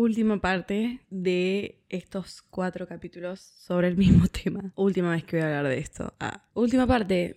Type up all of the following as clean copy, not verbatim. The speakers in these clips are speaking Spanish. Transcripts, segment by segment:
última parte de estos 4 capítulos sobre el mismo tema. Última vez que voy a hablar de esto. Última parte.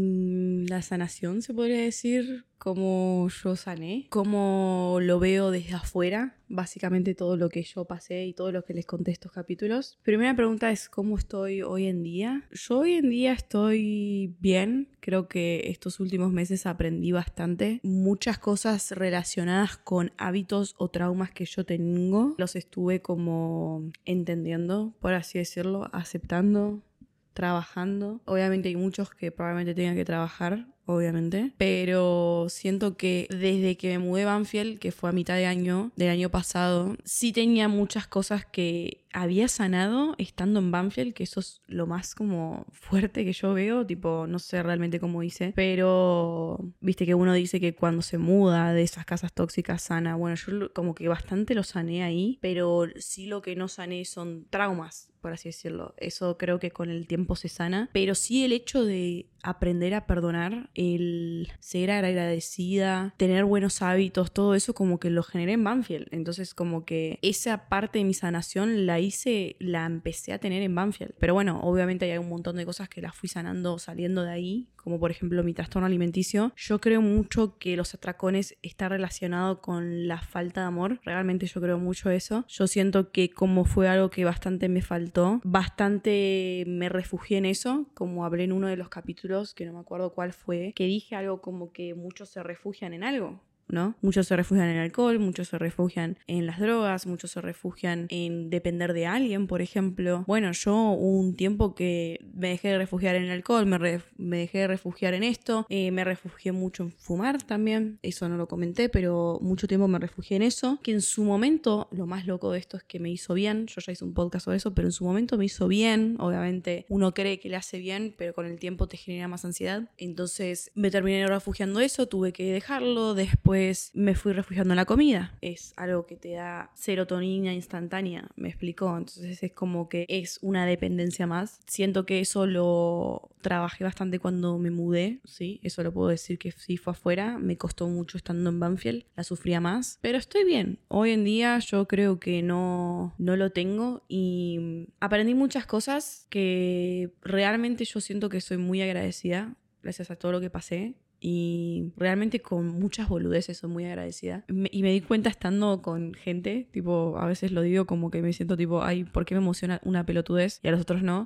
La sanación, se podría decir, cómo yo sané, cómo lo veo desde afuera, básicamente todo lo que yo pasé y todo lo que les conté estos capítulos. Primera pregunta es ¿cómo estoy hoy en día? Yo hoy en día estoy bien, creo que estos últimos meses aprendí bastante, muchas cosas relacionadas con hábitos o traumas que yo tengo, los estuve como entendiendo, por así decirlo, aceptando, trabajando. Obviamente hay muchos que probablemente tengan que trabajar, obviamente, pero siento que desde que me mudé a Banfield, que fue a mitad de año del año pasado, sí tenía muchas cosas que había sanado estando en Banfield, que eso es lo más como fuerte que yo veo, tipo, no sé realmente cómo hice, pero viste que uno dice que cuando se muda de esas casas tóxicas sana. Bueno, yo como que bastante lo sané ahí, pero sí lo que no sané son traumas, por así decirlo. Eso creo que con el tiempo se sana, pero sí el hecho de aprender a perdonar, el ser agradecida, tener buenos hábitos, todo eso como que lo generé en Banfield. Entonces como que esa parte de mi sanación la empecé a tener en Banfield. Pero bueno, obviamente hay un montón de cosas que las fui sanando saliendo de ahí, como por ejemplo mi trastorno alimenticio. Yo creo mucho que los atracones está relacionado con la falta de amor. Realmente yo creo mucho eso. Yo siento que como fue algo que bastante me faltó, bastante me refugié en eso, como hablé en uno de los capítulos, que no me acuerdo cuál fue, que dije algo como que muchos se refugian en algo, ¿no? Muchos se refugian en el alcohol, muchos se refugian en las drogas, muchos se refugian en depender de alguien, por ejemplo. Bueno, yo hubo un tiempo que me dejé de refugiar en el alcohol, me dejé de refugiar en esto, me refugié mucho en fumar también, eso no lo comenté, pero mucho tiempo me refugié en eso, que en su momento, lo más loco de esto es que me hizo bien, yo ya hice un podcast sobre eso, pero en su momento me hizo bien, obviamente uno cree que le hace bien, pero con el tiempo te genera más ansiedad, entonces me terminé refugiando en eso, tuve que dejarlo, después me fui refugiando en la comida. Es algo que te da serotonina instantánea, me explicó. Entonces es como que es una dependencia más. Siento que eso lo trabajé bastante cuando me mudé, sí, eso lo puedo decir que sí fue afuera. Me costó mucho estando en Banfield, la sufría más. Pero estoy bien. Hoy en día yo creo que no lo tengo y aprendí muchas cosas que realmente yo siento que soy muy agradecida gracias a todo lo que pasé. Y realmente con muchas boludeces soy muy agradecida. Y me di cuenta estando con gente, tipo, a veces lo digo como que me siento tipo, ay, ¿por qué me emociona una pelotudez y a los otros no?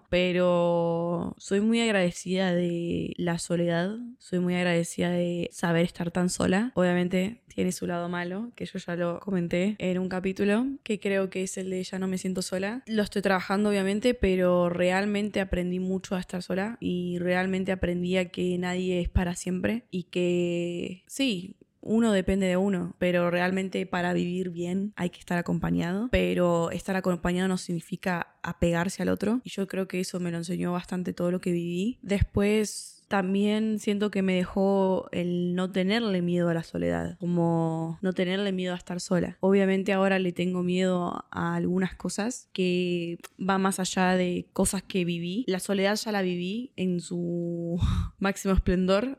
Pero soy muy agradecida de la soledad, soy muy agradecida de saber estar tan sola. Obviamente tiene su lado malo, que yo ya lo comenté en un capítulo, que creo que es el de ya no me siento sola. Lo estoy trabajando obviamente, pero realmente aprendí mucho a estar sola y realmente aprendí a que nadie es para siempre y que sí, uno depende de uno, pero realmente para vivir bien hay que estar acompañado, pero estar acompañado no significa apegarse al otro y yo creo que eso me lo enseñó bastante todo lo que viví. Después también siento que me dejó el no tenerle miedo a la soledad, como no tenerle miedo a estar sola. Obviamente ahora le tengo miedo a algunas cosas que va más allá de cosas que viví. La soledad ya la viví en su máximo esplendor.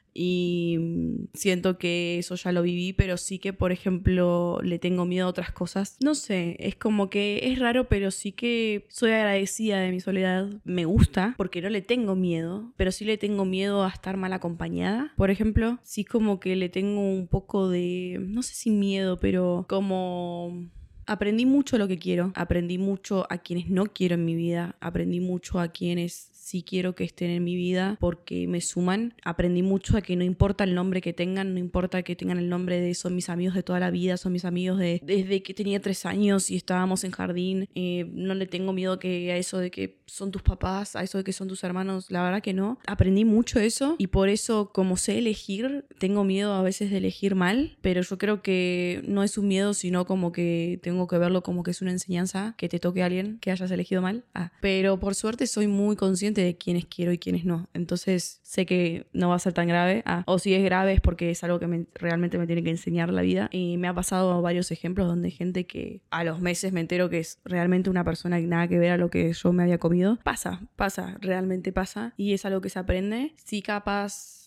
Y siento que eso ya lo viví, pero sí que, por ejemplo, le tengo miedo a otras cosas. No sé, es como que es raro, pero sí que soy agradecida de mi soledad. Me gusta, porque no le tengo miedo, pero sí le tengo miedo a estar mal acompañada. Por ejemplo, sí como que le tengo un poco de, no sé si miedo, pero como... Aprendí mucho lo que quiero, aprendí mucho a quienes no quiero en mi vida, aprendí mucho a quienes sí quiero que estén en mi vida porque me suman, aprendí mucho a que no importa el nombre que tengan, no importa que tengan el nombre de son mis amigos de toda la vida, son mis amigos desde que tenía 3 años y estábamos en jardín, no le tengo miedo a eso de que son tus papás, a eso de que son tus hermanos, la verdad que no, aprendí mucho eso y por eso como sé elegir, tengo miedo a veces de elegir mal, pero yo creo que no es un miedo sino como que tengo que verlo como que es una enseñanza que te toque a alguien que hayas elegido mal. Pero por suerte soy muy consciente de quiénes quiero y quiénes no. Entonces sé que no va a ser tan grave. O si es grave es porque es algo que realmente me tiene que enseñar la vida. Y me ha pasado varios ejemplos donde hay gente que a los meses me entero que es realmente una persona que nada que ver a lo que yo me había comido. Pasa, realmente pasa. Y es algo que se aprende. Sí, capaz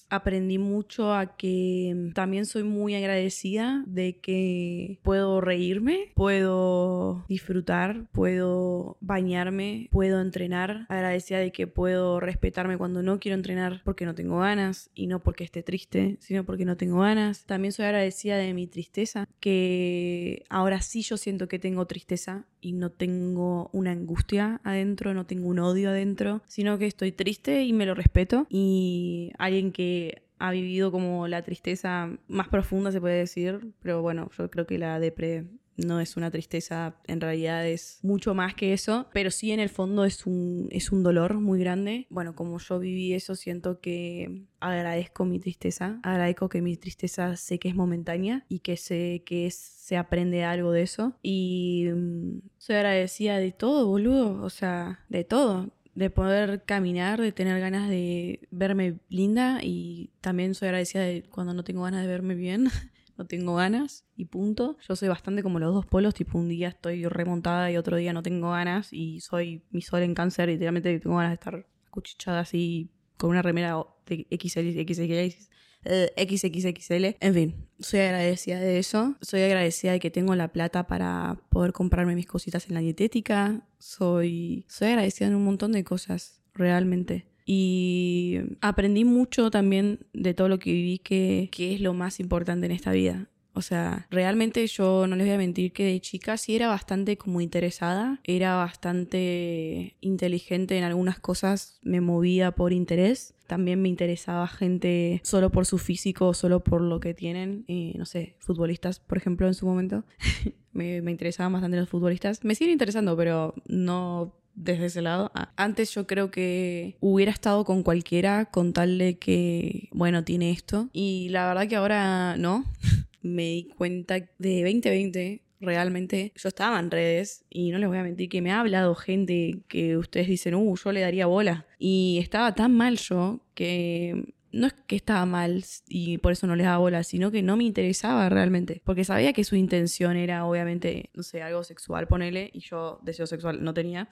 aprendí mucho a que también soy muy agradecida de que puedo reírme, puedo disfrutar, puedo bañarme, puedo entrenar. Agradecida de que puedo respetarme cuando no quiero entrenar porque no tengo ganas y no porque esté triste, sino porque no tengo ganas. También soy agradecida de mi tristeza, que ahora sí yo siento que tengo tristeza y no tengo una angustia adentro, no tengo un odio adentro, sino que estoy triste y me lo respeto. Y alguien que ha vivido como la tristeza más profunda, se puede decir, pero bueno, yo creo que la depre no es una tristeza, en realidad es mucho más que eso, pero sí en el fondo es un dolor muy grande. Bueno, como yo viví eso, siento que agradezco mi tristeza, agradezco que mi tristeza sé que es momentánea y que sé que se aprende algo de eso. Y soy agradecida de todo, boludo, o sea, de todo. De poder caminar, de tener ganas de verme linda, y también soy agradecida de cuando no tengo ganas de verme bien. No tengo ganas y punto. Yo soy bastante como los dos polos, tipo un día estoy remontada y otro día no tengo ganas, y soy mi sol en Cáncer, y literalmente tengo ganas de estar acuchichada así con una remera de XXXL. En fin, soy agradecida de eso. Soy agradecida de que tengo la plata para poder comprarme mis cositas en la dietética. Soy agradecida en un montón de cosas, realmente. Y aprendí mucho también de todo lo que viví, que es lo más importante en esta vida. O sea, realmente yo no les voy a mentir que de chica sí era bastante como interesada, era bastante inteligente en algunas cosas, me movía por interés. También me interesaba gente solo por su físico, solo por lo que tienen. No sé, futbolistas, por ejemplo, en su momento. me interesaban bastante los futbolistas. Me siguen interesando, pero no desde ese lado. Antes yo creo que hubiera estado con cualquiera con tal de que, bueno, tiene esto. Y la verdad que ahora no. Me di cuenta de 2020, realmente, yo estaba en redes y no les voy a mentir que me ha hablado gente que ustedes dicen, yo le daría bola. Y estaba tan mal yo que no es que estaba mal y por eso no les daba bola, sino que no me interesaba realmente. Porque sabía que su intención era, obviamente, no sé, algo sexual, ponele, y yo deseo sexual no tenía.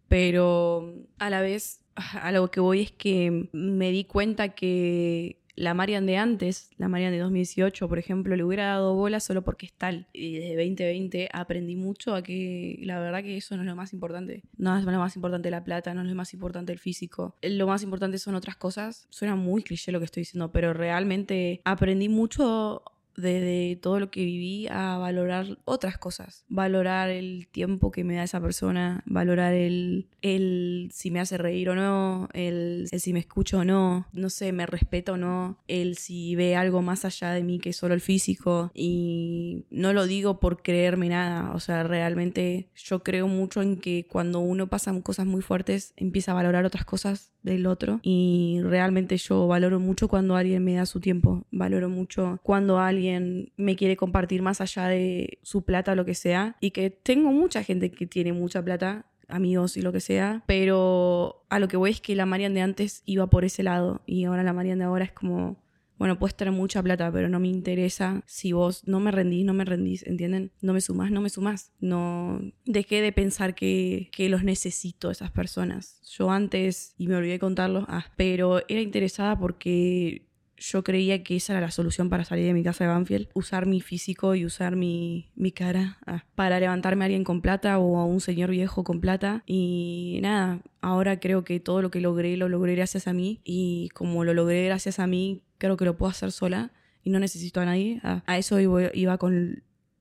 Pero a la vez, a lo que voy es que me di cuenta que la Marian de antes, la Marian de 2018, por ejemplo, le hubiera dado bola solo porque es tal. Y desde 2020 aprendí mucho a que la verdad que eso no es lo más importante. No es lo más importante la plata, no es lo más importante el físico. Lo más importante son otras cosas. Suena muy cliché lo que estoy diciendo, pero realmente aprendí mucho desde todo lo que viví a valorar otras cosas. Valorar el tiempo que me da esa persona, valorar el si me hace reír o no, el si me escucha o no, no sé, me respeta o no, el si ve algo más allá de mí que solo el físico. Y no lo digo por creerme nada, o sea, realmente yo creo mucho en que cuando uno pasa cosas muy fuertes, empieza a valorar otras cosas del otro, y realmente yo valoro mucho cuando alguien me da su tiempo, valoro mucho cuando alguien me quiere compartir más allá de su plata o lo que sea, y que tengo mucha gente que tiene mucha plata, amigos y lo que sea, pero a lo que voy es que la Marian de antes iba por ese lado, y ahora la Marian de ahora es como, bueno, puedes tener mucha plata, pero no me interesa si vos no me rendís, ¿entienden? No me sumás. No dejé de pensar que los necesito, esas personas. Yo antes, y me olvidé de contarlo, pero era interesada porque yo creía que esa era la solución para salir de mi casa de Banfield. Usar mi físico y usar mi cara para levantarme a alguien con plata o a un señor viejo con plata. Y nada, ahora creo que todo lo que logré, lo logré gracias a mí. Y como lo logré gracias a mí, creo que lo puedo hacer sola y no necesito a nadie. A eso iba con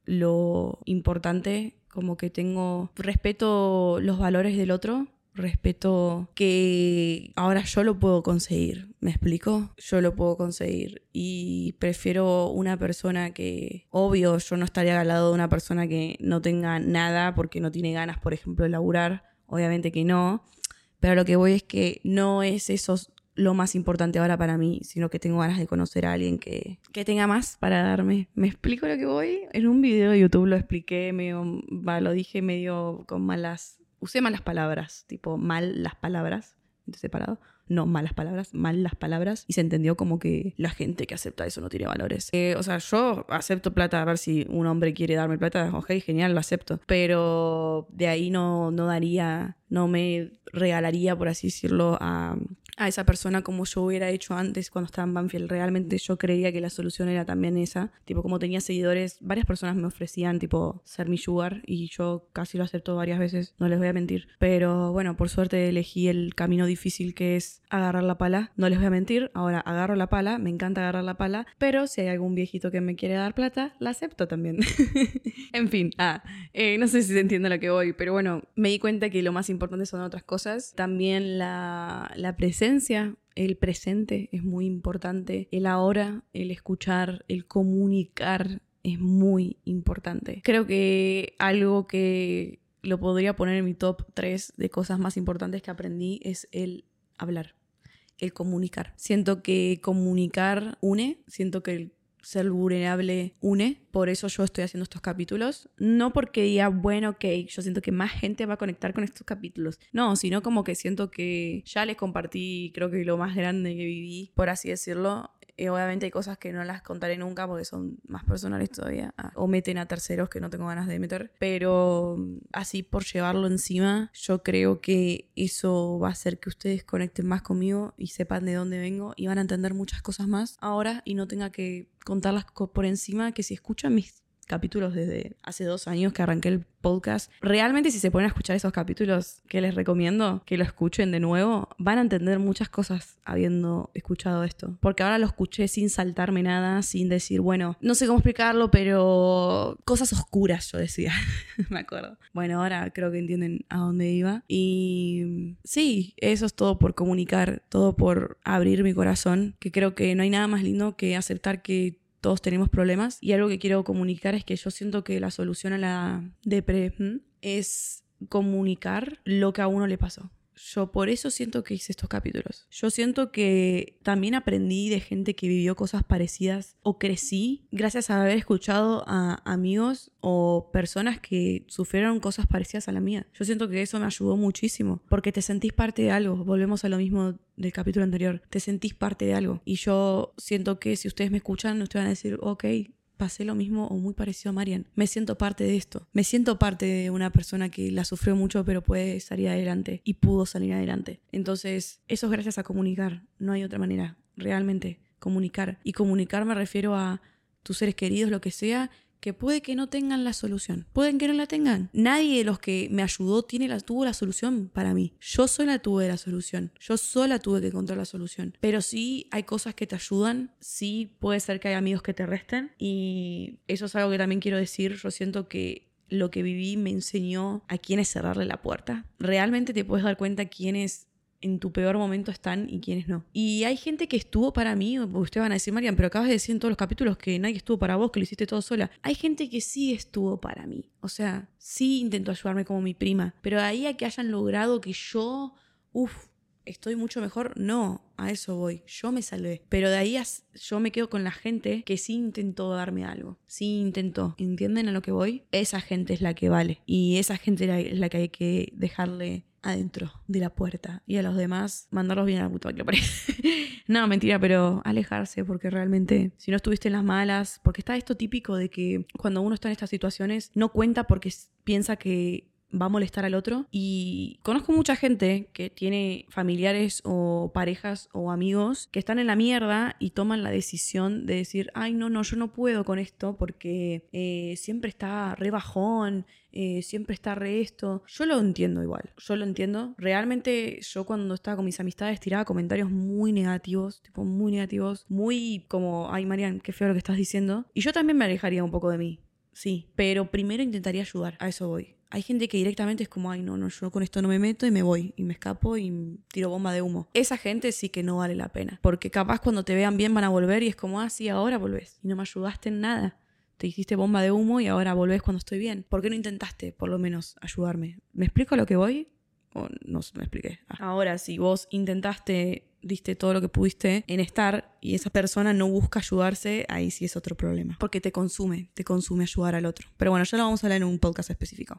lo importante, como que respeto los valores del otro. Respeto que ahora yo lo puedo conseguir, ¿me explico? Yo lo puedo conseguir y prefiero una persona que, obvio, yo no estaría al lado de una persona que no tenga nada porque no tiene ganas, por ejemplo, de laburar, obviamente que no, pero lo que voy es que no es eso lo más importante ahora para mí, sino que tengo ganas de conocer a alguien que tenga más para darme. ¿Me explico lo que voy? En un video de YouTube lo expliqué lo dije medio con usé malas palabras, tipo mal las palabras, separado. No malas palabras, mal las palabras. Y se entendió como que la gente que acepta eso no tiene valores. O sea, yo acepto plata, a ver si un hombre quiere darme plata. Ok, genial, lo acepto. Pero de ahí no me regalaría, por así decirlo, a a esa persona como yo hubiera hecho antes cuando estaba en Banfield. Realmente yo creía que la solución era también esa. Tipo, como tenía seguidores, varias personas me ofrecían, tipo, ser mi sugar y yo casi lo acepto varias veces, no les voy a mentir. Pero bueno, por suerte elegí el camino difícil que es agarrar la pala. No les voy a mentir, ahora agarro la pala, me encanta agarrar la pala, pero si hay algún viejito que me quiere dar plata, la acepto también. En fin, no sé si se entiende a lo que voy, pero bueno, me di cuenta que lo más importante son otras cosas. También la presencia, el presente es muy importante. El ahora, el escuchar, el comunicar es muy importante. Creo que algo que lo podría poner en mi top 3 de cosas más importantes que aprendí es el hablar, el comunicar. Siento que comunicar une, siento que el ser vulnerable une, por eso yo estoy haciendo estos capítulos, no porque diga, bueno, ok, yo siento que más gente va a conectar con estos capítulos, no, sino como que siento que ya les compartí, creo que lo más grande que viví, por así decirlo. Obviamente hay cosas que no las contaré nunca porque son más personales todavía, o meten a terceros que no tengo ganas de meter, pero así por llevarlo encima, yo creo que eso va a hacer que ustedes conecten más conmigo y sepan de dónde vengo y van a entender muchas cosas más ahora y no tenga que contarlas por encima, que si escuchan mis capítulos desde hace 2 años que arranqué el podcast, realmente si se ponen a escuchar esos capítulos, que les recomiendo que lo escuchen de nuevo, van a entender muchas cosas habiendo escuchado esto, porque ahora lo escuché sin saltarme nada, sin decir, bueno, no sé cómo explicarlo, pero cosas oscuras yo decía. Me acuerdo. Bueno, ahora creo que entienden a dónde iba y sí, eso es todo por comunicar, todo por abrir mi corazón, que creo que no hay nada más lindo que aceptar que todos tenemos problemas, y algo que quiero comunicar es que yo siento que la solución a la depresión es comunicar lo que a uno le pasó. Yo por eso siento que hice estos capítulos. Yo siento que también aprendí de gente que vivió cosas parecidas o crecí gracias a haber escuchado a amigos o personas que sufrieron cosas parecidas a la mía. Yo siento que eso me ayudó muchísimo porque te sentís parte de algo. Volvemos a lo mismo del capítulo anterior. Te sentís parte de algo. Y yo siento que si ustedes me escuchan, ustedes van a decir, ok, pasé lo mismo o muy parecido a Marian. Me siento parte de esto. Me siento parte de una persona que la sufrió mucho pero puede salir adelante y pudo salir adelante. Entonces, eso es gracias a comunicar. No hay otra manera. Realmente, comunicar. Y comunicar me refiero a tus seres queridos, lo que sea, que puede que no tengan la solución. Pueden que no la tengan. Nadie de los que me ayudó tuvo la solución para mí. Yo sola tuve la solución. Yo sola tuve que encontrar la solución. Pero sí hay cosas que te ayudan. Sí puede ser que hay amigos que te resten. Y eso es algo que también quiero decir. Yo siento que lo que viví me enseñó a quiénes cerrarle la puerta. Realmente te puedes dar cuenta quiénes en tu peor momento están y quiénes no. Y hay gente que estuvo para mí, ustedes van a decir, Marian, pero acabas de decir en todos los capítulos que nadie estuvo para vos, que lo hiciste todo sola. Hay gente que sí estuvo para mí. O sea, sí intentó ayudarme como mi prima. Pero ahí a que hayan logrado que yo, estoy mucho mejor, no, a eso voy. Yo me salvé. Pero de ahí yo me quedo con la gente que sí intentó darme algo. Sí intentó. ¿Entienden a lo que voy? Esa gente es la que vale. Y esa gente es la que hay que dejarle adentro de la puerta. Y a los demás, mandarlos bien a la puta que parece. No, mentira, pero alejarse, porque realmente, si no estuviste en las malas, porque está esto típico de que cuando uno está en estas situaciones, no cuenta porque piensa que va a molestar al otro. Y conozco mucha gente que tiene familiares o parejas o amigos que están en la mierda y toman la decisión de decir, ay, no, yo no puedo con esto porque siempre está re bajón, siempre está re esto. Yo lo entiendo igual, yo lo entiendo. Realmente yo cuando estaba con mis amistades tiraba comentarios muy negativos, tipo muy negativos, muy como, ay, Marian, qué feo lo que estás diciendo. Y yo también me alejaría un poco de mí, sí, pero primero intentaría ayudar, a eso voy. Hay gente que directamente es como, ay, no, yo con esto no me meto y me voy, y me escapo y tiro bomba de humo. Esa gente sí que no vale la pena, porque capaz cuando te vean bien van a volver y es como, sí, ahora volvés. Y no me ayudaste en nada. Te hiciste bomba de humo y ahora volvés cuando estoy bien. ¿Por qué no intentaste, por lo menos, ayudarme? ¿Me explico a lo que voy? O no me expliqué. Ahora, si vos intentaste, diste todo lo que pudiste en estar y esa persona no busca ayudarse, ahí sí es otro problema. Porque te consume ayudar al otro. Pero bueno, ya lo vamos a hablar en un podcast específico.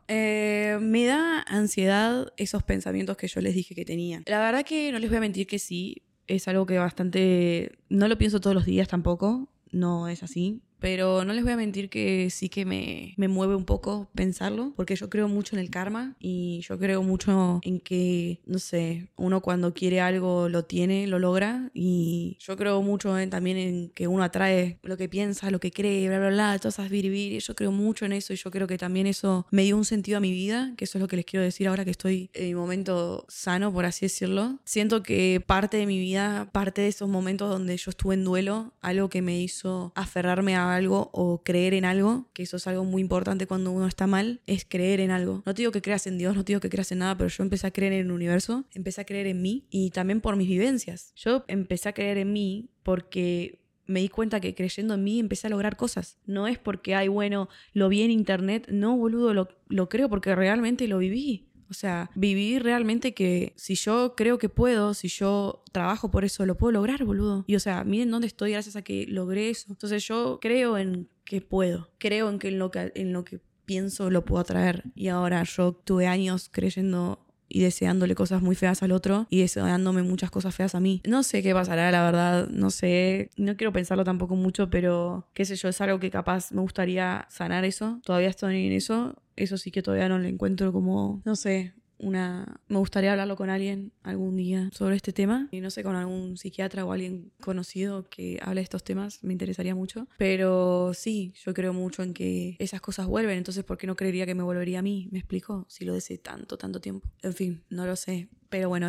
Me da ansiedad esos pensamientos que yo les dije que tenía. La verdad que no les voy a mentir que sí, es algo que bastante... No lo pienso todos los días tampoco, no es así, pero no les voy a mentir que sí que me mueve un poco pensarlo, porque yo creo mucho en el karma y yo creo mucho en que, no sé, uno cuando quiere algo lo tiene, lo logra, y yo creo mucho también en que uno atrae lo que piensa, lo que cree, bla, bla, bla, todas esas biribiri. Yo creo mucho en eso y yo creo que también eso me dio un sentido a mi vida, que eso es lo que les quiero decir ahora que estoy en mi momento sano, por así decirlo. Siento que parte de mi vida, parte de esos momentos donde yo estuve en duelo, algo que me hizo aferrarme a algo o creer en algo, que eso es algo muy importante cuando uno está mal, es creer en algo. No te digo que creas en Dios, no te digo que creas en nada, pero yo empecé a creer en el universo, empecé a creer en mí y también por mis vivencias. Yo empecé a creer en mí porque me di cuenta que creyendo en mí empecé a lograr cosas. No es porque, ay, bueno, lo vi en internet. No, boludo, lo creo porque realmente lo viví. O sea, viví realmente que si yo creo que puedo, si yo trabajo por eso, lo puedo lograr, boludo. Y o sea, miren dónde estoy gracias a que logré eso. Entonces yo creo en que puedo. Creo en que en lo que pienso lo puedo atraer. Y ahora yo tuve años creyendo y deseándole cosas muy feas al otro y deseándome muchas cosas feas a mí. No sé qué pasará, la verdad, no sé, no quiero pensarlo tampoco mucho, pero qué sé yo, es algo que capaz me gustaría sanar eso. Todavía estoy en eso sí que todavía no le encuentro como, no sé, me gustaría hablarlo con alguien algún día sobre este tema, y no sé, con algún psiquiatra o alguien conocido que hable de estos temas, me interesaría mucho. Pero sí, yo creo mucho en que esas cosas vuelven, entonces ¿por qué no creería que me volvería a mí? ¿Me explico? Si lo deseé tanto tiempo. En fin, no lo sé, pero bueno,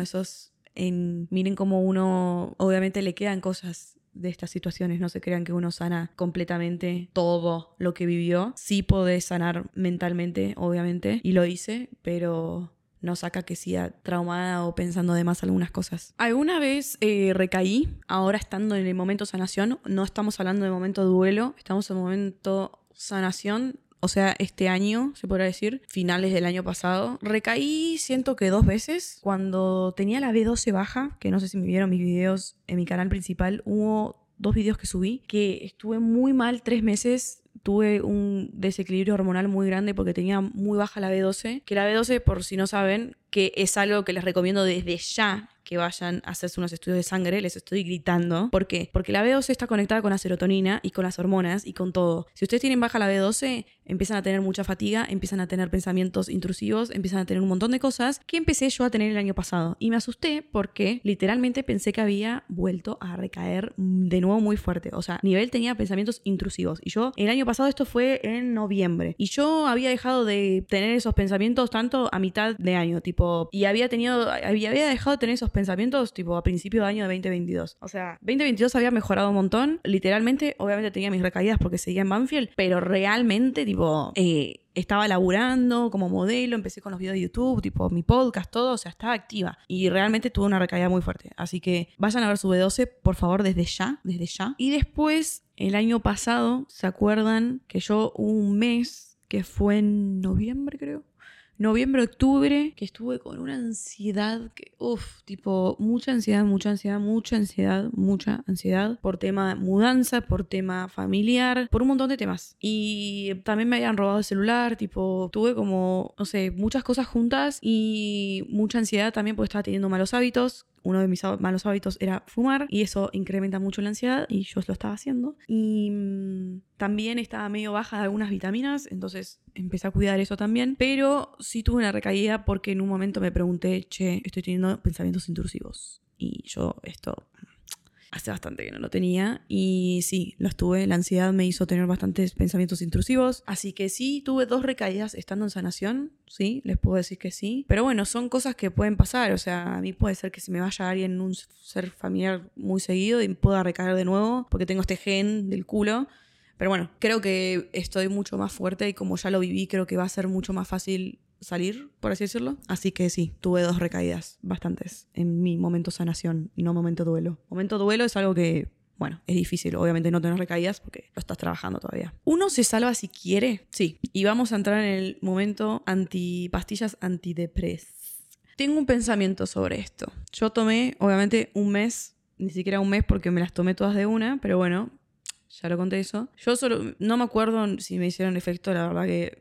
miren cómo uno, obviamente le quedan cosas de estas situaciones, no se crean que uno sana completamente todo lo que vivió. Sí podés sanar mentalmente, obviamente, y lo hice, pero no saca que siga traumada o pensando de más algunas cosas. Alguna vez recaí, ahora estando en el momento sanación, no estamos hablando de momento duelo, estamos en momento sanación. O sea, este año, se podrá decir, finales del año pasado, recaí, siento que 2 veces. Cuando tenía la B12 baja, que no sé si me vieron mis videos en mi canal principal, hubo 2 videos que subí, que estuve muy mal 3 meses. Tuve un desequilibrio hormonal muy grande porque tenía muy baja la B12. Que la B12, por si no saben, que es algo que les recomiendo desde ya que vayan a hacerse unos estudios de sangre, les estoy gritando. ¿Por qué? Porque la B12 está conectada con la serotonina y con las hormonas y con todo. Si ustedes tienen baja la B12, empiezan a tener mucha fatiga, empiezan a tener pensamientos intrusivos, empiezan a tener un montón de cosas que empecé yo a tener el año pasado. Y me asusté porque literalmente pensé que había vuelto a recaer de nuevo muy fuerte. O sea, nivel tenía pensamientos intrusivos. Y yo, el año pasado, esto fue en noviembre. Y yo había dejado de tener esos pensamientos tanto a mitad de año, tipo, y había dejado de tener esos pensamientos tipo a principio de año de 2022. O sea, 2022 había mejorado un montón. Literalmente, obviamente tenía mis recaídas porque seguía en Banfield, pero realmente, tipo, estaba laburando como modelo, empecé con los videos de YouTube, tipo mi podcast, todo, o sea, estaba activa. Y realmente tuve una recaída muy fuerte. Así que vayan a ver su B12, por favor, desde ya. Y después, el año pasado, ¿se acuerdan que yo hubo un mes que fue en noviembre, creo? Noviembre, octubre, que estuve con una ansiedad que, tipo, mucha ansiedad por tema mudanza, por tema familiar, por un montón de temas. Y también me habían robado el celular, tipo, tuve como, no sé, muchas cosas juntas y mucha ansiedad también porque estaba teniendo malos hábitos. Uno de mis malos hábitos era fumar y eso incrementa mucho la ansiedad y yo lo estaba haciendo. Y también estaba medio baja de algunas vitaminas, entonces empecé a cuidar eso también. Pero sí tuve una recaída porque en un momento me pregunté, che, estoy teniendo pensamientos intrusivos. Y yo esto hace bastante que no lo tenía y sí, los tuve. La ansiedad me hizo tener bastantes pensamientos intrusivos. Así que sí, tuve 2 recaídas estando en sanación. Sí, les puedo decir que sí. Pero bueno, son cosas que pueden pasar. O sea, a mí puede ser que se me vaya alguien, un ser familiar muy seguido y pueda recaer de nuevo porque tengo este gen del culo. Pero bueno, creo que estoy mucho más fuerte y como ya lo viví, creo que va a ser mucho más fácil salir, por así decirlo. Así que sí, tuve 2 recaídas, bastantes, en mi momento sanación y no momento duelo. Momento duelo es algo que, bueno, es difícil, obviamente no tener recaídas porque lo estás trabajando todavía. Uno se salva si quiere, sí. Y vamos a entrar en el momento pastillas antidepres. Tengo un pensamiento sobre esto. Yo tomé, obviamente, un mes, ni siquiera un mes porque me las tomé todas de una, pero bueno, ya lo conté eso. Yo solo, no me acuerdo si me hicieron efecto, la verdad que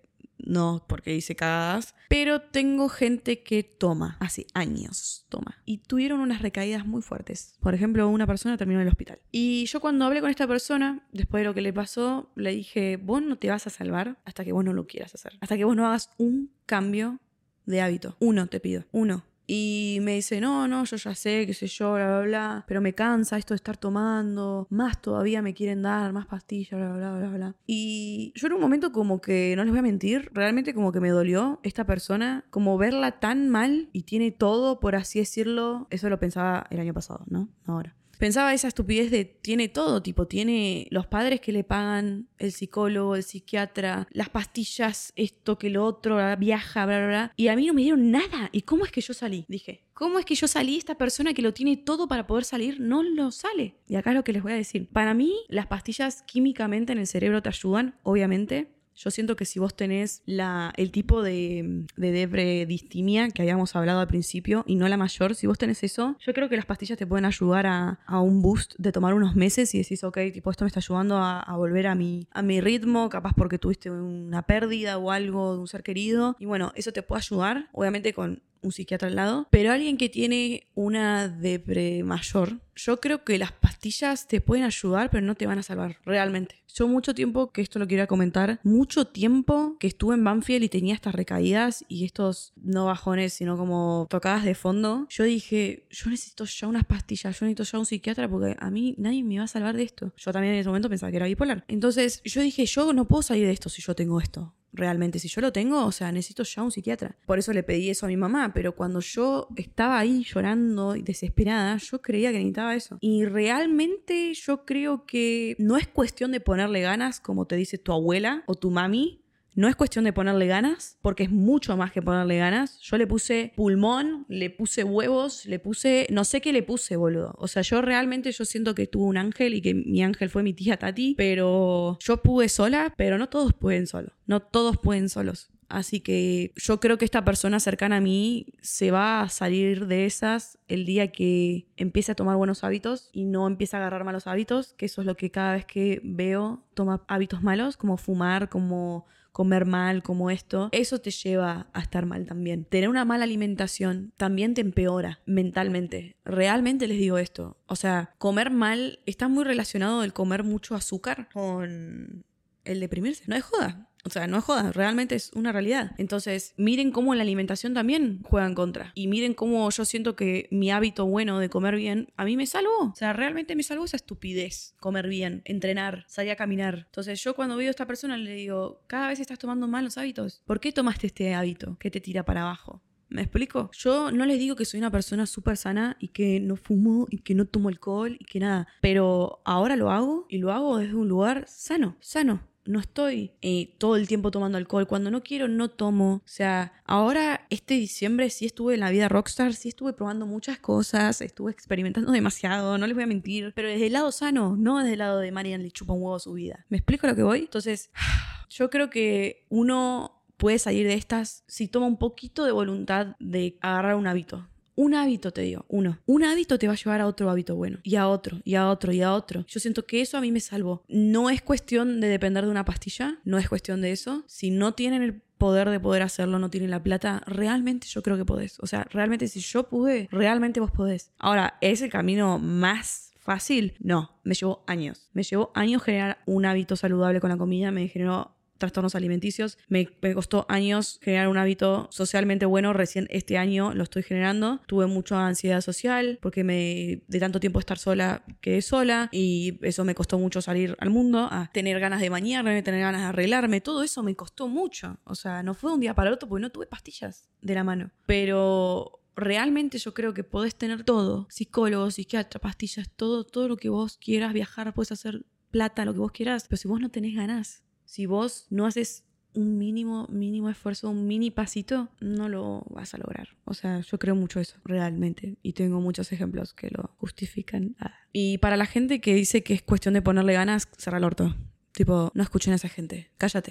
no porque hice cagadas, pero tengo gente que toma, hace años toma, y tuvieron unas recaídas muy fuertes. Por ejemplo, una persona terminó en el hospital. Y yo cuando hablé con esta persona, después de lo que le pasó, le dije, vos no te vas a salvar hasta que vos no lo quieras hacer. Hasta que vos no hagas un cambio de hábito. Uno te pido, uno. Y me dice, no, yo ya sé, qué sé yo, bla, bla, bla, pero me cansa esto de estar tomando, más todavía me quieren dar, más pastillas, bla, bla, bla, bla. Y yo en un momento como que, no les voy a mentir, realmente como que me dolió esta persona, como verla tan mal y tiene todo, por así decirlo, eso lo pensaba el año pasado, ¿no? Ahora. Pensaba esa estupidez de tiene todo, tipo, tiene los padres que le pagan, el psicólogo, el psiquiatra, las pastillas, esto que lo otro, viaja, bla, bla, bla. Y a mí no me dieron nada. ¿Y cómo es que yo salí? Dije, ¿cómo es que yo salí? Esta persona que lo tiene todo para poder salir no lo sale. Y acá es lo que les voy a decir. Para mí, las pastillas químicamente en el cerebro te ayudan, obviamente. Yo siento que si vos tenés el tipo de depredistimia que habíamos hablado al principio y no la mayor, si vos tenés eso, yo creo que las pastillas te pueden ayudar a un boost de tomar unos meses y decís, ok, tipo, esto me está ayudando a volver a mi ritmo, capaz porque tuviste una pérdida o algo de un ser querido. Y bueno, eso te puede ayudar, obviamente con un psiquiatra al lado, pero alguien que tiene una depre mayor, yo creo que las pastillas te pueden ayudar, pero no te van a salvar, realmente. Yo mucho tiempo, que esto lo quería comentar, mucho tiempo que estuve en Banfield y tenía estas recaídas y estos no bajones, sino como tocadas de fondo, yo dije, yo necesito ya unas pastillas, yo necesito ya un psiquiatra porque a mí nadie me va a salvar de esto. Yo también en ese momento pensaba que era bipolar. Entonces yo dije, yo no puedo salir de esto si yo tengo esto. Realmente, si yo lo tengo, o sea, necesito ya un psiquiatra. Por eso le pedí eso a mi mamá, pero cuando yo estaba ahí llorando y desesperada, yo creía que necesitaba eso. Y realmente yo creo que no es cuestión de ponerle ganas, como te dice tu abuela o tu mami. No es cuestión de ponerle ganas, porque es mucho más que ponerle ganas. Yo le puse pulmón, le puse huevos, le puse... No sé qué le puse, boludo. O sea, yo siento que tuve un ángel y que mi ángel fue mi tía Tati, pero yo pude sola, pero no todos pueden solos. No todos pueden solos. Así que yo creo que esta persona cercana a mí se va a salir de esas el día que empiece a tomar buenos hábitos y no empiece a agarrar malos hábitos, que eso es lo que cada vez que veo toma hábitos malos, como fumar, como comer mal, como esto. Eso te lleva a estar mal también. Tener una mala alimentación también te empeora mentalmente. Realmente les digo esto. O sea, comer mal está muy relacionado el comer mucho azúcar con el deprimirse. No es joda. O sea, no es joda, realmente es una realidad. Entonces, miren cómo la alimentación también juega en contra. Y miren cómo yo siento que mi hábito bueno de comer bien, a mí me salvó. O sea, realmente me salvó esa estupidez. Comer bien, entrenar, salir a caminar. Entonces, yo cuando veo a esta persona le digo, cada vez estás tomando malos hábitos. ¿Por qué tomaste este hábito que te tira para abajo? ¿Me explico? Yo no les digo que soy una persona súper sana y que no fumo y que no tomo alcohol y que nada. Pero ahora lo hago y lo hago desde un lugar sano. No estoy todo el tiempo tomando alcohol. Cuando no quiero, no tomo. O sea, ahora este diciembre sí estuve en la vida rockstar, sí estuve probando muchas cosas, estuve experimentando demasiado, no les voy a mentir. Pero desde el lado sano, no desde el lado de Marian le chupa un huevo su vida. ¿Me explico a lo que voy? Entonces, yo creo que uno puede salir de estas si toma un poquito de voluntad de agarrar un hábito. Un hábito, te digo, uno. Un hábito te va a llevar a otro hábito bueno. Y a otro, y a otro, y a otro. Yo siento que eso a mí me salvó. No es cuestión de depender de una pastilla. No es cuestión de eso. Si no tienen el poder de poder hacerlo, no tienen la plata, realmente yo creo que podés. O sea, realmente si yo pude, realmente vos podés. Ahora, ¿es el camino más fácil? No. Me llevó años. Me llevó años generar un hábito saludable con la comida. Me generó trastornos alimenticios. Me costó años generar un hábito socialmente bueno. Recién este año lo estoy generando. Tuve mucha ansiedad social porque de tanto tiempo estar sola, quedé sola y eso me costó mucho salir al mundo, a tener ganas de bañarme, tener ganas de arreglarme. Todo eso me costó mucho. O sea, no fue de un día para el otro porque no tuve pastillas de la mano. Pero realmente yo creo que podés tener todo. Psicólogo, psiquiatra, pastillas, todo lo que vos quieras. Viajar, puedes hacer plata, lo que vos quieras. Pero si vos no tenés ganas, si vos no haces un mínimo esfuerzo, un mini pasito, no lo vas a lograr. O sea, yo creo mucho eso, realmente. Y tengo muchos ejemplos que lo justifican. Y para la gente que dice que es cuestión de ponerle ganas, cerrar el orto. Tipo, no escuchen a esa gente. Cállate.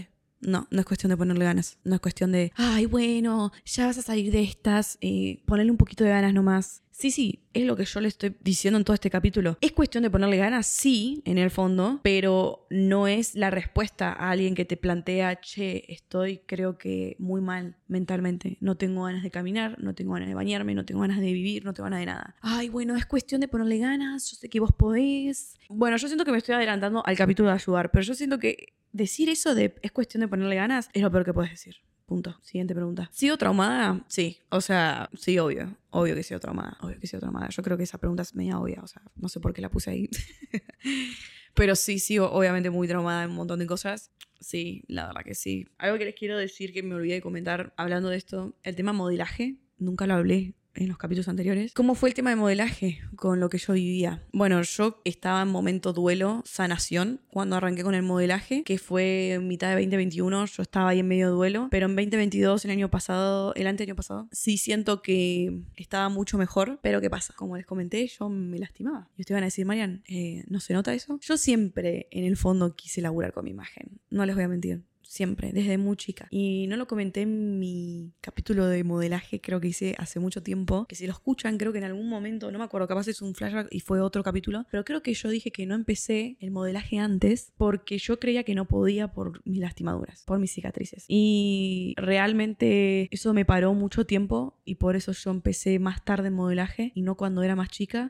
No es cuestión de ponerle ganas. No es cuestión de, ay, bueno, ya vas a salir de estas, ponerle un poquito de ganas nomás. Sí, es lo que yo le estoy diciendo en todo este capítulo. ¿Es cuestión de ponerle ganas? Sí, en el fondo, pero no es la respuesta a alguien que te plantea, che, estoy creo que muy mal mentalmente. No tengo ganas de caminar, no tengo ganas de bañarme, no tengo ganas de vivir, no tengo ganas de nada. Ay, bueno, es cuestión de ponerle ganas, yo sé que vos podés. Bueno, yo siento que me estoy adelantando al capítulo de ayudar, pero yo siento que decir eso de es cuestión de ponerle ganas es lo peor que puedes decir. Punto. Siguiente pregunta. ¿Sigo traumada? Sí. O sea, sí, obvio. Obvio que sigo traumada. Yo creo que esa pregunta es media obvia. O sea, no sé por qué la puse ahí. Pero sí, sigo obviamente muy traumada en un montón de cosas. Sí, la verdad que sí. Algo que les quiero decir que me olvidé de comentar hablando de esto. El tema modelaje. Nunca lo hablé en los capítulos anteriores. ¿Cómo fue el tema de modelaje con lo que yo vivía? Bueno, yo estaba en momento duelo, sanación, cuando arranqué con el modelaje, que fue mitad de 2021, yo estaba ahí en medio duelo, pero en 2022, el anteaño pasado, sí siento que estaba mucho mejor, pero ¿qué pasa? Como les comenté, yo me lastimaba. Y ustedes van a decir, Marian, ¿no se nota eso? Yo siempre, en el fondo, quise laburar con mi imagen. No les voy a mentir. Siempre, desde muy chica. Y no lo comenté en mi capítulo de modelaje, creo que hice hace mucho tiempo, que si lo escuchan, creo que en algún momento, no me acuerdo, capaz es un flashback y fue otro capítulo, pero creo que yo dije que no empecé el modelaje antes porque yo creía que no podía por mis lastimaduras, por mis cicatrices. Y realmente eso me paró mucho tiempo y por eso yo empecé más tarde en modelaje y no cuando era más chica,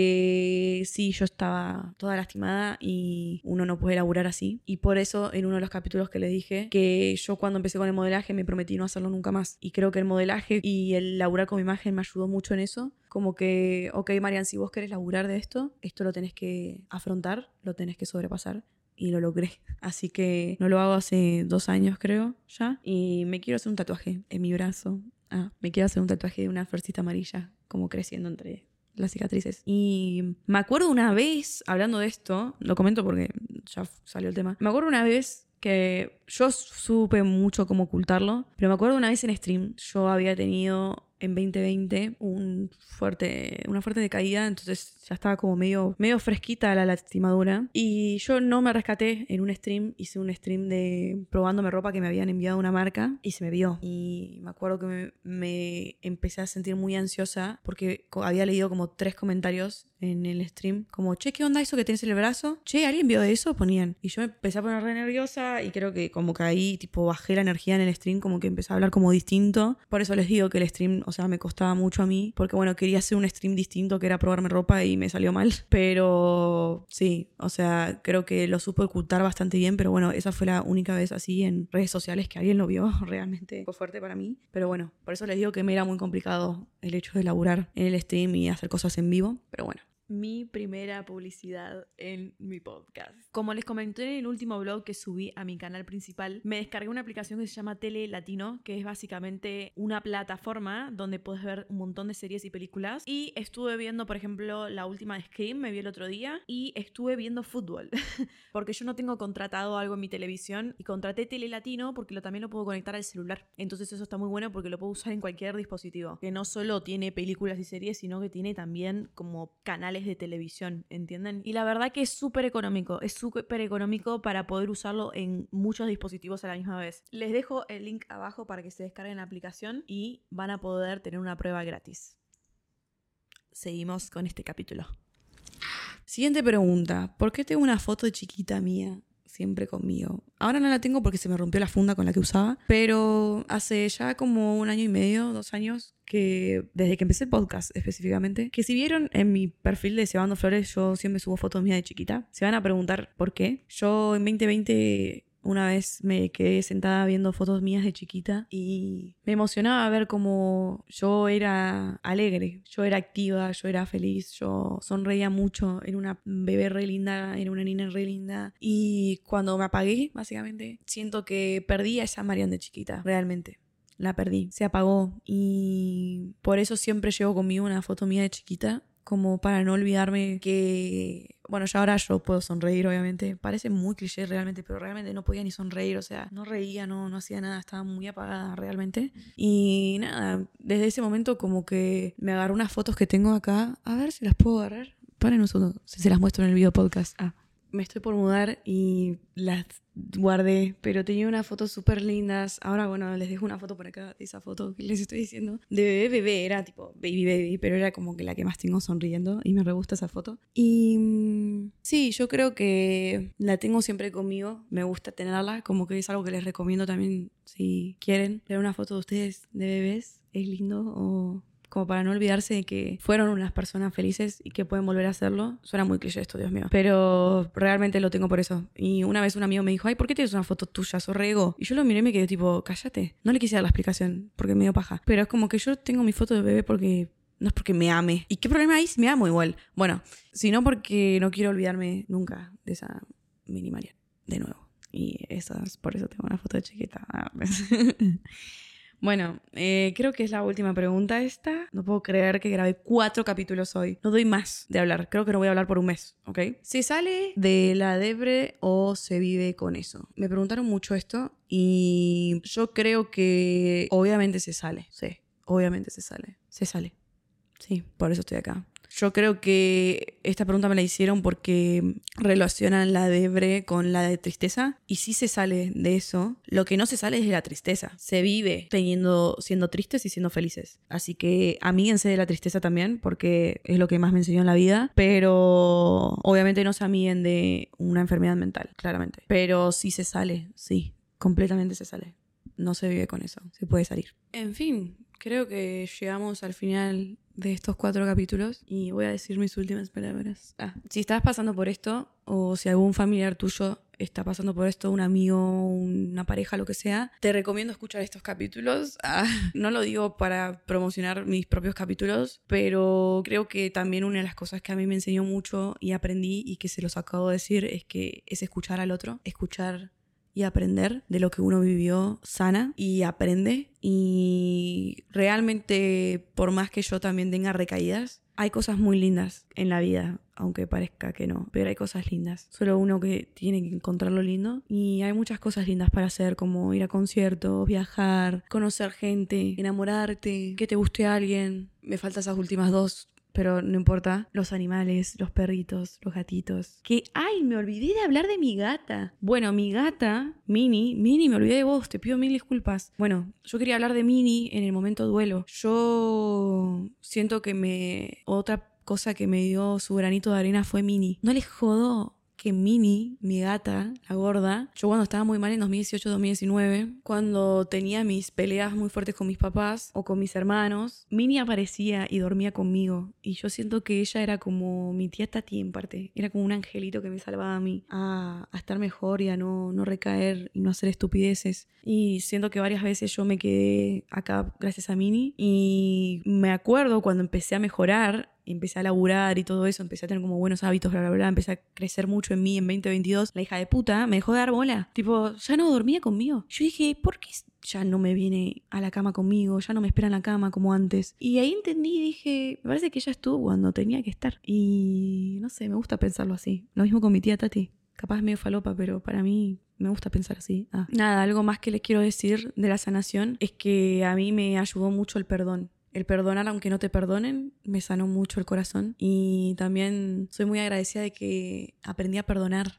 porque sí, yo estaba toda lastimada y uno no puede laburar así. Y por eso en uno de los capítulos que les dije que yo cuando empecé con el modelaje me prometí no hacerlo nunca más. Y creo que el modelaje y el laburar con mi imagen me ayudó mucho en eso. Como que, ok, Marian, si vos querés laburar de esto lo tenés que afrontar, lo tenés que sobrepasar. Y lo logré. Así que no lo hago hace 2 años, creo, ya. Y me quiero hacer un tatuaje en mi brazo. Me quiero hacer un tatuaje de una florcita amarilla, como creciendo entre las cicatrices. Y me acuerdo una vez, hablando de esto, lo comento porque ya salió el tema. Me acuerdo una vez que yo supe mucho cómo ocultarlo, pero me acuerdo una vez en stream, yo había tenido en 2020 una fuerte decaída, entonces ya estaba como medio fresquita la lastimadura. Y yo no me rescaté en un stream, hice un stream de probándome ropa que me habían enviado una marca y se me vio. Y me acuerdo que me empecé a sentir muy ansiosa porque había leído como 3 comentarios en el stream, como, che, ¿qué onda eso que tenés en el brazo? Che, ¿alguien vio eso? Ponían. Y yo me empecé a poner re nerviosa y creo que como que ahí tipo bajé la energía en el stream, como que empecé a hablar como distinto. Por eso les digo que el stream, o sea, me costaba mucho a mí, porque bueno, quería hacer un stream distinto que era probarme ropa y me salió mal. Pero sí, o sea, creo que lo supe ocultar bastante bien, pero bueno, esa fue la única vez así en redes sociales que alguien lo vio. Realmente fue fuerte para mí. Pero bueno, por eso les digo que me era muy complicado el hecho de laburar en el stream y hacer cosas en vivo. Pero bueno. Mi primera publicidad en mi podcast. Como les comenté en el último blog que subí a mi canal principal, me descargué una aplicación que se llama Tele Latino, que es básicamente una plataforma donde puedes ver un montón de series y películas. Y estuve viendo, por ejemplo, la última de Scream, me vi el otro día, y estuve viendo fútbol. Porque yo no tengo contratado algo en mi televisión y contraté Tele Latino porque también lo puedo conectar al celular. Entonces eso está muy bueno porque lo puedo usar en cualquier dispositivo. Que no solo tiene películas y series, sino que tiene también como canales de televisión, ¿entienden? Y la verdad que es súper económico para poder usarlo en muchos dispositivos a la misma vez. Les dejo el link abajo para que se descarguen la aplicación y van a poder tener una prueba gratis. Seguimos con este capítulo. Siguiente pregunta. ¿Por qué tengo una foto de chiquita mía siempre conmigo? Ahora no la tengo porque se me rompió la funda con la que usaba, pero hace ya como 1 año y medio, 2 años, que desde que empecé el podcast específicamente, que si vieron en mi perfil de Cebando Flores, yo siempre subo fotos mías de chiquita. Se van a preguntar por qué. Yo en 2020 una vez me quedé sentada viendo fotos mías de chiquita y me emocionaba ver cómo yo era alegre, yo era activa, yo era feliz, yo sonreía mucho, era una bebé re linda, era una niña re linda. Y cuando me apagué, básicamente, siento que perdí a esa Marian de chiquita, realmente. La perdí, se apagó y por eso siempre llevo conmigo una foto mía de chiquita, como para no olvidarme que, bueno, ya ahora yo puedo sonreír, obviamente. Parece muy cliché realmente, pero realmente no podía ni sonreír, o sea, no reía, no hacía nada, estaba muy apagada realmente. Y nada, desde ese momento como que me agarró unas fotos que tengo acá, a ver si las puedo agarrar. Paren un segundo, si se las muestro en el video podcast. me estoy por mudar y las guardé, pero tenía unas fotos súper lindas. Ahora, bueno, les dejo una foto por acá de esa foto que les estoy diciendo. De bebé, era tipo baby, pero era como que la que más tengo sonriendo y me re gusta esa foto. Y sí, yo creo que la tengo siempre conmigo. Me gusta tenerla, como que es algo que les recomiendo también si quieren ver una foto de ustedes de bebés. Es lindo o... como para no olvidarse de que fueron unas personas felices y que pueden volver a hacerlo. Suena muy cliché esto, Dios mío. Pero realmente lo tengo por eso. Y una vez un amigo me dijo, ay, ¿por qué tienes una foto tuya? ¿Sos re ego? Y yo lo miré y me quedé tipo, cállate. No le quise dar la explicación porque me dio paja. Pero es como que yo tengo mi foto de bebé porque... no es porque me ame. ¿Y qué problema hay si me amo igual? Bueno, sino porque no quiero olvidarme nunca de esa mini María. De nuevo. Y por eso tengo una foto de chiquita. Bueno, creo que es la última pregunta esta. No puedo creer que grabé 4 capítulos hoy. No doy más de hablar. Creo que no voy a hablar por un mes, ¿ok? ¿Se sale de la depre o se vive con eso? Me preguntaron mucho esto y yo creo que obviamente se sale. Sí, obviamente se sale. Se sale. Sí, por eso estoy acá. Yo creo que esta pregunta me la hicieron porque relacionan la depre con la de tristeza y sí se sale de eso. Lo que no se sale es de la tristeza. Se vive siendo tristes y siendo felices. Así que amíguense de la tristeza también porque es lo que más me enseñó en la vida. Pero obviamente no se amiguen de una enfermedad mental, claramente. Pero sí se sale, sí, completamente se sale. No se vive con eso, se puede salir. En fin, creo que llegamos al final de estos 4 capítulos y voy a decir mis últimas palabras. Si estás pasando por esto o si algún familiar tuyo está pasando por esto, un amigo, una pareja, lo que sea, te recomiendo escuchar estos capítulos. No lo digo para promocionar mis propios capítulos, pero creo que también una de las cosas que a mí me enseñó mucho y aprendí y que se los acabo de decir es escuchar al otro, escuchar y aprender de lo que uno vivió sana y aprende. Y realmente, por más que yo también tenga recaídas, hay cosas muy lindas en la vida, aunque parezca que no, pero hay cosas lindas. Solo uno que tiene que encontrar lo lindo. Y hay muchas cosas lindas para hacer, como ir a conciertos, viajar, conocer gente, enamorarte, que te guste a alguien. Me faltan esas últimas 2. Pero no importa, los animales, los perritos, los gatitos. ¡Ay! Me olvidé de hablar de mi gata. Bueno, mi gata, Mini, me olvidé de vos, te pido 1000 disculpas. Bueno, yo quería hablar de Mini en el momento duelo. Yo siento que otra cosa que me dio su granito de arena fue Mini. No les jodo que Mini, mi gata, la gorda, yo cuando estaba muy mal en 2018-2019, cuando tenía mis peleas muy fuertes con mis papás o con mis hermanos, Mini aparecía y dormía conmigo. Y yo siento que ella era como mi tía Tati en parte. Era como un angelito que me salvaba a mí a estar mejor y a no recaer y no hacer estupideces. Y siento que varias veces yo me quedé acá gracias a Mini. Y me acuerdo cuando empecé a mejorar, empecé a laburar y todo eso, empecé a tener como buenos hábitos, bla, bla, bla, empecé a crecer mucho en mí en 2022, la hija de puta me dejó de dar bola. Tipo, ya no dormía conmigo. Yo dije, ¿por qué ya no me viene a la cama conmigo? Ya no me espera en la cama como antes. Y ahí entendí y dije, me parece que ella estuvo cuando tenía que estar. Y no sé, me gusta pensarlo así. Lo mismo con mi tía Tati. Capaz es medio falopa, pero para mí me gusta pensar así. Nada, algo más que les quiero decir de la sanación es que a mí me ayudó mucho el perdón. El perdonar aunque no te perdonen me sanó mucho el corazón y también soy muy agradecida de que aprendí a perdonar.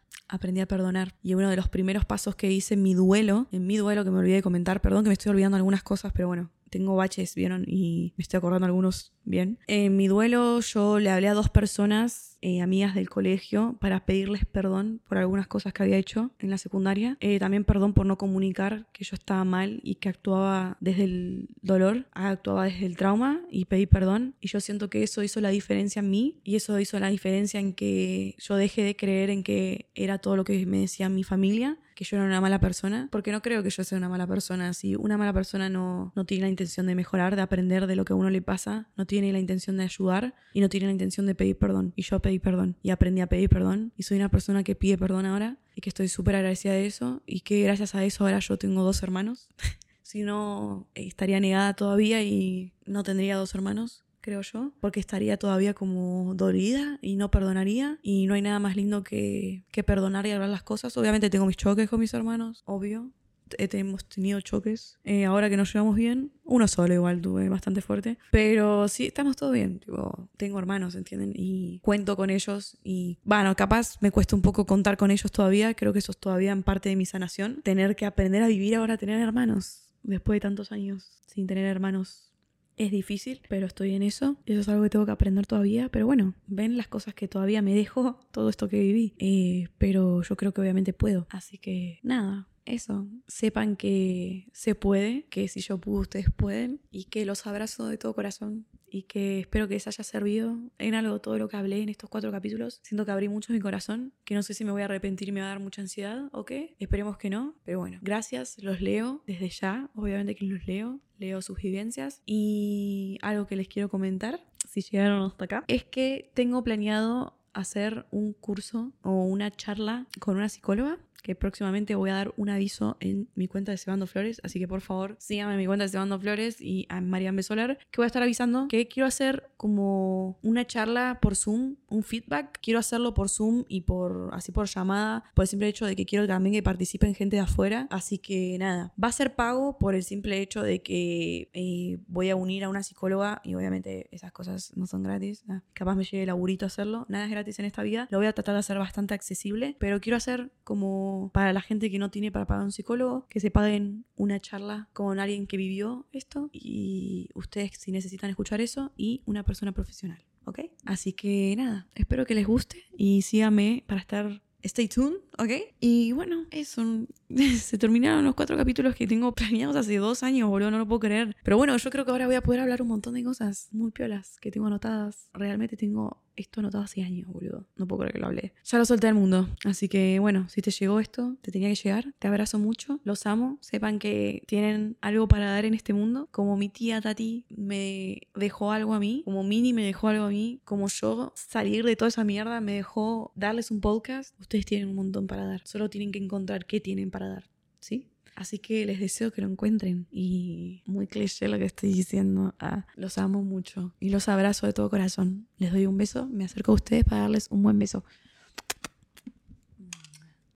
Y uno de los primeros pasos que hice en mi duelo que me olvidé de comentar, perdón que me estoy olvidando algunas cosas, pero bueno, tengo baches, ¿vieron? Y me estoy acordando algunos bien. En mi duelo yo le hablé a 2 personas, amigas del colegio, para pedirles perdón por algunas cosas que había hecho en la secundaria. También perdón por no comunicar que yo estaba mal y que actuaba desde el dolor, actuaba desde el trauma, y pedí perdón. Y yo siento que eso hizo la diferencia en mí y eso hizo la diferencia en que yo dejé de creer en que era todo lo que me decía mi familia, que yo era una mala persona, porque no creo que yo sea una mala persona. Si una mala persona no tiene la intención de mejorar, de aprender de lo que a uno le pasa, no tiene la intención de ayudar y no tiene la intención de pedir perdón. Y yo pedí perdón y aprendí a pedir perdón y soy una persona que pide perdón ahora y que estoy súper agradecida de eso y que gracias a eso ahora yo tengo 2 hermanos. Si no, estaría negada todavía y no tendría 2 hermanos, creo yo, porque estaría todavía como dolida y no perdonaría, y no hay nada más lindo que perdonar y hablar las cosas. Obviamente tengo mis choques con mis hermanos, obvio, hemos tenido choques. Ahora que nos llevamos bien, uno solo igual tuve, bastante fuerte. Pero sí, estamos todo bien. Tipo, tengo hermanos, ¿entienden? Y cuento con ellos. Y bueno, capaz me cuesta un poco contar con ellos todavía. Creo que eso es todavía en parte de mi sanación. Tener que aprender a vivir ahora, tener hermanos. Después de tantos años sin tener hermanos. Es difícil, pero estoy en eso. Eso es algo que tengo que aprender todavía. Pero bueno, ven las cosas que todavía me dejo, todo esto que viví. Pero yo creo que obviamente puedo. Así que nada, eso. Sepan que se puede, que si yo pude, ustedes pueden. Y que los abrazo de todo corazón. Y que espero que les haya servido en algo todo lo que hablé en estos 4 capítulos. Siento que abrí mucho mi corazón, que no sé si me voy a arrepentir y me va a dar mucha ansiedad o qué. Esperemos que no. Pero bueno, gracias, los leo desde ya. Obviamente que los leo sus vivencias. Y algo que les quiero comentar, si llegaron hasta acá, es que tengo planeado hacer un curso o una charla con una psicóloga, que próximamente voy a dar un aviso en mi cuenta de Cebando Flores, así que por favor síganme en mi cuenta de Cebando Flores y a Marian B. Solar, que voy a estar avisando que quiero hacer como una charla por Zoom, un feedback. Quiero hacerlo por Zoom y por llamada, por el simple hecho de que quiero también que participen gente de afuera. Así que nada, va a ser pago por el simple hecho de que voy a unir a una psicóloga y obviamente esas cosas no son gratis. Capaz me llegue el laburito a hacerlo. Nada es gratis en esta vida. Lo voy a tratar de hacer bastante accesible, pero quiero hacer como para la gente que no tiene para pagar un psicólogo, que se paguen una charla con alguien que vivió esto y ustedes si necesitan escuchar eso y una persona profesional, ¿ok? Así que nada, espero que les guste y síganme para estar... Stay tuned, ¿ok? Y bueno, eso. Se terminaron los 4 capítulos que tengo planeados hace 2 años, boludo, no lo puedo creer. Pero bueno, yo creo que ahora voy a poder hablar un montón de cosas muy piolas que tengo anotadas. Realmente tengo esto anotado hace años, boludo. No puedo creer que lo hablé. Ya lo solté al mundo. Así que bueno, si te llegó esto, te tenía que llegar. Te abrazo mucho, los amo. Sepan que tienen algo para dar en este mundo. Como mi tía Tati me dejó algo a mí, como Mini me dejó algo a mí, como yo salir de toda esa mierda me dejó darles un podcast. Ustedes tienen un montón para dar. Solo tienen que encontrar qué tienen para dar, ¿sí? Así que les deseo que lo encuentren. Y muy cliché lo que estoy diciendo. Los amo mucho y los abrazo de todo corazón. Les doy un beso, me acerco a ustedes para darles un buen beso.